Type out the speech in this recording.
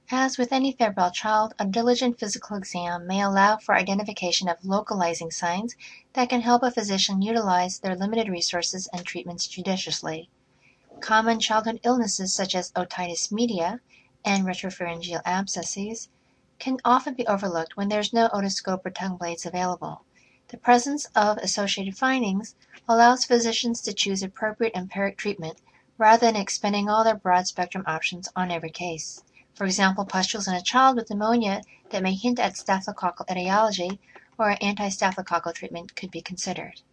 As with any febrile child, a diligent physical exam may allow for identification of localizing signs that can help a physician utilize their limited resources and treatments judiciously. Common childhood illnesses such as otitis media and retropharyngeal abscesses can often be overlooked when there is no otoscope or tongue blades available. The presence of associated findings allows physicians to choose appropriate empiric treatment rather than expending all their broad-spectrum options on every case. For example, pustules in a child with pneumonia that may hint at staphylococcal etiology or anti-staphylococcal treatment could be considered.